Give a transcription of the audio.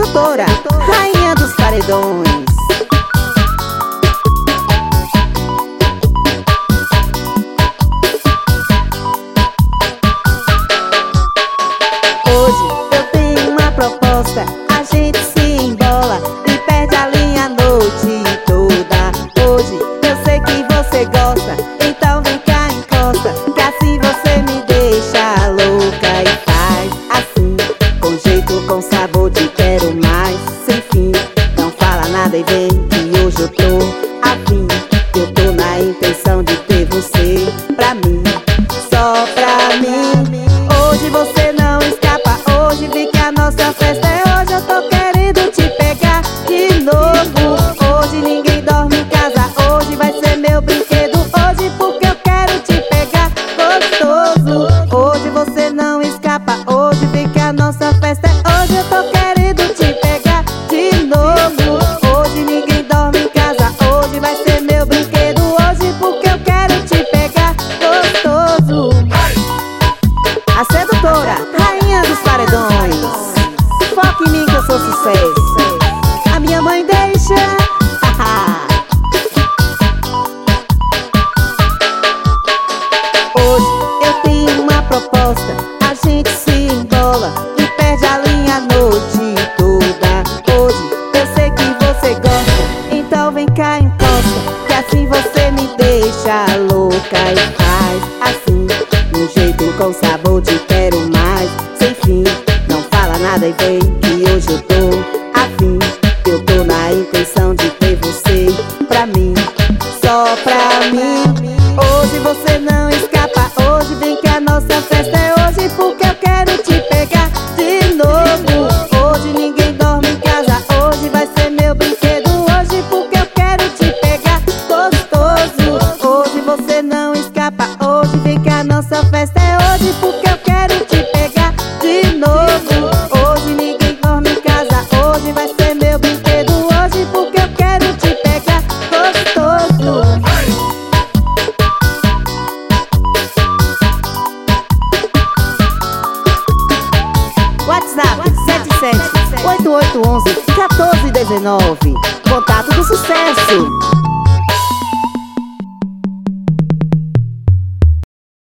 sedutora, rainha dos paredões. Hoje eu tenho uma proposta, a gente se embola e perde a linha a noite toda. Hoje eu sei que você gosta, então vem cá, encosta, que assim você me deixa louca e faz assim, com jeito, com sabor, te quero mais, sem fim. Não fala nada e vem que hoje eu tô afim. Eu tô na intenção de ter você pra mim, só pra mim. Hoje você não escapa, hoje vi que a nossa festa é hoje. Eu tô querendo te pegar de novo. Hoje ninguém dorme em casa, hoje vai ser meu brinquedo. Hoje porque eu quero te pegar gostoso. Hoje você não escapa, hoje vi que a nossa festa é hoje. Eu tô querendo te pegar de novo. Hoje ninguém dorme em casa, hoje vai ser meu brinquedo. Hoje porque eu quero te pegar gostoso. A sedutora, rainha dos paredões. Foca em mim que eu sou sucesso. A minha mãe deixa. Hoje eu tenho uma proposta, a gente se embola e perde a linha a noite toda. Hoje eu sei que você gosta, então vem cá, encosta, que assim você me deixa louca e faz assim, um jeito, com sabor, te quero mais, sem fim. Não fala nada e vem que hoje eu tô afim. Eu tô na intenção de ter você pra mim, só pra mim. Hoje você não escapa, hoje vem que a nossa festa é hoje porque eu quero te pegar de novo. Hoje ninguém dorme em casa, hoje vai ser meu brinquedo. Hoje porque eu quero te pegar gostoso. Hoje você não escapa, hoje vem que a nossa festa é hoje porque eu quero te pegar de novo. Hoje ninguém dorme em casa, hoje vai ser meu brinquedo. Hoje porque eu quero te pegar gostoso. WhatsApp 77 8811 1419. Contato do sucesso.